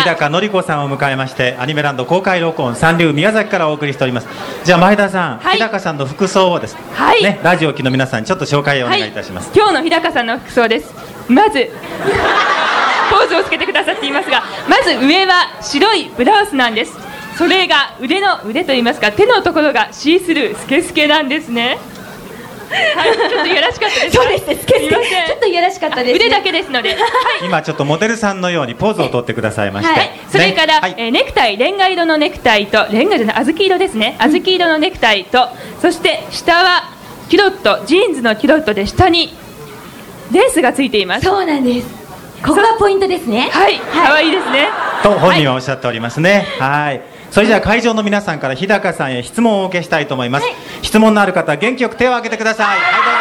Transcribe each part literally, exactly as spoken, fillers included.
日高のり子さんを迎えましてアニメランド公開録音三流宮崎からお送りしております。じゃあ前田さん、はい、日高さんの服装をです、はいね、ラジオ機の皆さんにちょっと紹介をお願いいたします。 はい、今日の日高さんの服装です。まずポーズをつけてくださっていますが、まず上は白いブラウスなんです。それが腕の腕といいますか手のところがシースルースケスケなんですね。はい、ちょっといやらしかったですか。 そうですね、スケスケちょっといやらしかったです、ね、 腕だけですので、はい、 今ちょっとモデルさんのようにポーズをとってくださいまして、はい、 それから、ねはい、えー、ネクタイレンガ色のネクタイとレンガじゃない小豆色ですね、小豆色のネクタイと、そして下はキュロットジーンズのキュロットで下にレースがついています。 そうなんです。ここがポイントですね。 はい、可愛いですねと本人はおっしゃっておりますね。はい、それじゃあ会場の皆さんから日高さんへ質問をお受けしたいと思います。はい、質問のある方元気よく手を挙げてください。はい、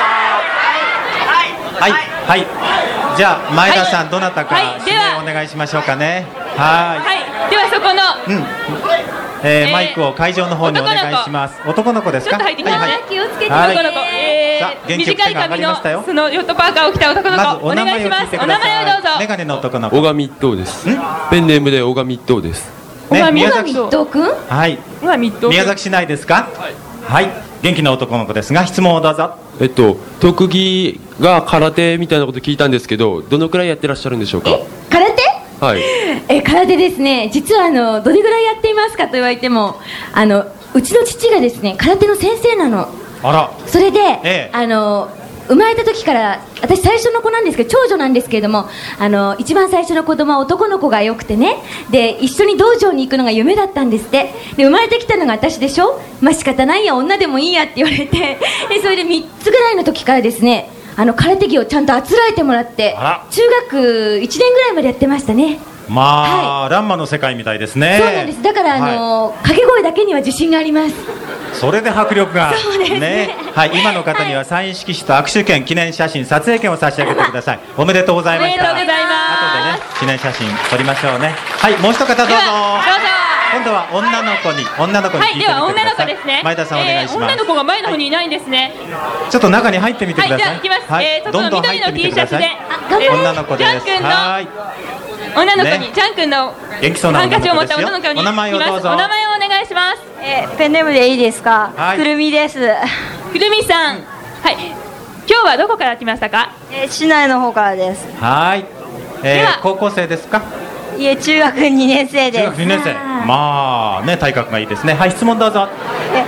どうぞ。はい、はい、はい、じゃあ前田さん、はい、どなたか指名お願いしましょうかね。はい、 はい、ではそこの、 うんえーえー、マイクを会場の方にお願いします。男の子ですか。 ちょっと入ってきますね、はいはい、 気をつけて。 男の子、えー、 短い髪のそのヨットパーカーを着た男の子、ま、お願いします。お名前をどうぞ。 メガネの男の子、 小上一等です。ペンネームで小上一等です。 ね、 宮崎一等くん、 はい、宮崎市内ですか。はい、はい、元気な男の子ですが質問をどうぞ。 えっと特技が空手みたいなこと聞いたんですけど、どのくらいやってらっしゃるんでしょうか。 空手、 はい、 え空手ですね、実はあのどれぐらいやっていますかと言われても、あのうちの父がですね空手の先生なの。 あら、 それで、ええ、 あの生まれた時から私最初の子なんですけど長女なんですけれども、あの一番最初の子供は男の子がよくてね、で一緒に道場に行くのが夢だったんですって。で生まれてきたのが私でしょ。まあ仕方ないや、女でもいいやって言われて、でそれでみっつぐらいの時からですね、あの空手着をちゃんとあつらえてもらって中学いちねんぐらいまでやってましたね。 まあ、はい、ランマの世界みたいですね。 そうなんです。だからあの、はい、掛け声だけには自信があります。 それで迫力が。 そうです ね, ね、はい、今の方にはサイン色紙と握手券、記念写真、撮影券を差し上げてください。おめでとうございました。 おめでとうございます。 後でね記念写真撮りましょうね。はい、もう一方どうぞ。どうぞ。今度は女の子に、女の子に聞いてみてください。はい、では女の子ですね。前田さんお願いします。 えー、女の子が前の方にいないんですね。 はい、ちょっと中に入ってみてください。 はい、じゃあ行きます。 はい、 えー、どんどん緑の T シャツで、 えー、女の子です。 ジャン君のはい、 女の子に、ね、ジャン君の元気そうなハンカチを持った女の子にお名前をどうぞ。 お名前をお願いします。 えー、ペンネームでいいですか。はい、くるみです。 くるみさん、はい、今日はどこから来ましたか。 えー、市内の方からです。 はい、えー、高校生ですか。 いえ、中学にねん生です。 中学にねん生、まあね、体格がいいですね。はい、質問どうぞ。え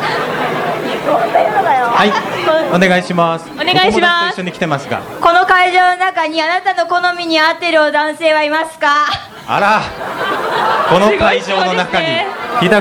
はい、お願いします。 お願いします。お友達と一緒に来てますが、 この会場の中にあなたの好みに合ってる男性はいますか。 あら、この会場の中に日高